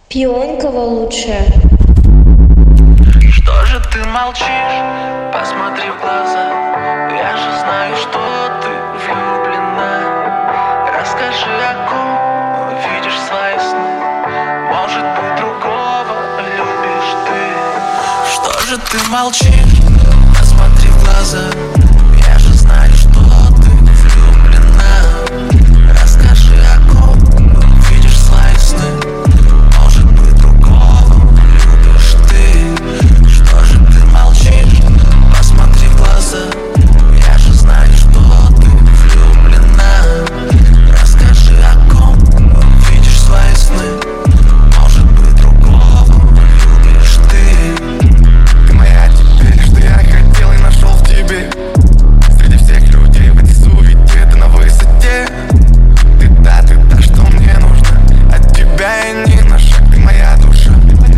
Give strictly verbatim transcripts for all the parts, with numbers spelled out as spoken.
Пионкова лучшая. Что же ты молчишь? Посмотри в глаза. Я же знаю, что ты влюблена. Расскажи, о ком видишь свои сны. Может быть, другого любишь ты. Что же ты молчишь? Посмотри в глаза. Я же знаю, что ты влюблена. Расскажи, о ком видишь свои сны. Может быть, другого любишь ты. Что же ты молчишь? Посмотри в глаза. Я же знаю, что ты влюблена. Расскажи, о ком видишь свои сны. Может быть, другого любишь ты. Ты моя теперь, что я хотел и нашел в тебе. Среди всех людей в этой суете ты на высоте. Ты та, ты та, что мне нужно. От тебя я ни на шаг, ты моя душа.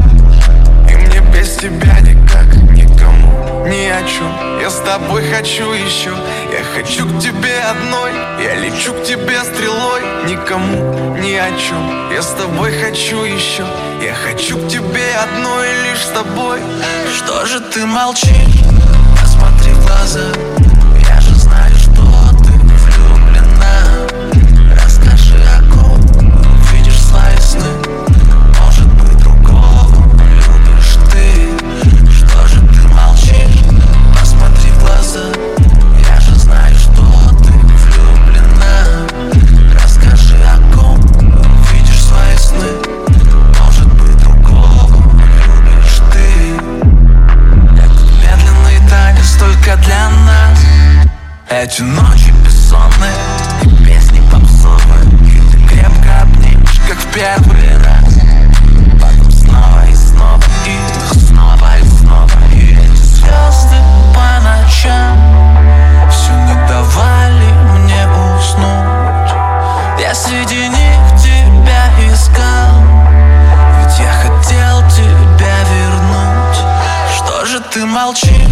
И мне без тебя никак, никому, ни о чем. Я с тобой хочу еще. Я хочу к тебе одной. Я лечу к тебе стрелой. Никому, ни о чем. Я с тобой хочу еще. Я хочу к тебе одной, лишь с тобой. Что же ты молчишь? Посмотри в глаза. Я же знаю, что ты влюблена. Расскажи, о ком видишь свои сны. Может быть, другого любишь ты. Что же ты молчишь? Посмотри в глаза. Я же знаю, что ты влюблена. Расскажи, о ком видишь свои сны. Может быть, другого любишь ты. Этот медленный танец только для нас. Эти ночи бессонные и песни попсовые. Ты крепко обнимешь, как в первый раз. Потом снова и снова, и снова и снова. И эти звезды по ночам все не давали мне уснуть. Я среди них тебя искал, ведь я хотел тебя вернуть. Что же ты молчишь?